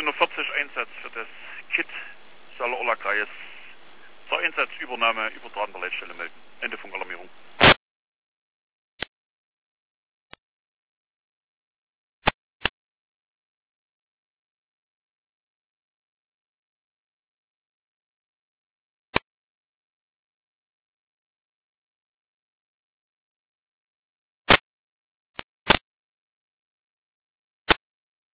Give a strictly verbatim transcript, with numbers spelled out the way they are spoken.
neunzehnhundertvierzig Einsatz für das Kit Saale-Orla-Kreis zur Einsatzübernahme übertragener Leitstelle melden. Ende von Alarmierung.